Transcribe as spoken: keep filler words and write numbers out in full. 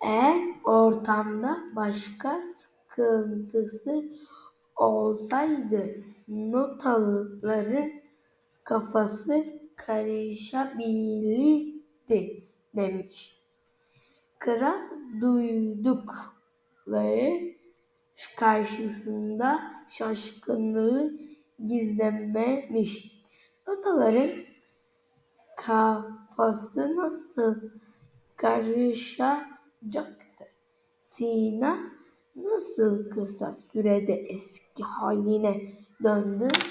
Eğer ortamda başka sıkıntısı olsaydı notaların kafası karışabilirdi demiş. Kral duydukları karşısında şaşkınlığı gizlememiş. Notaların kafası nasıl karışacaktı? Sina nasıl kısa sürede eski haline döndü?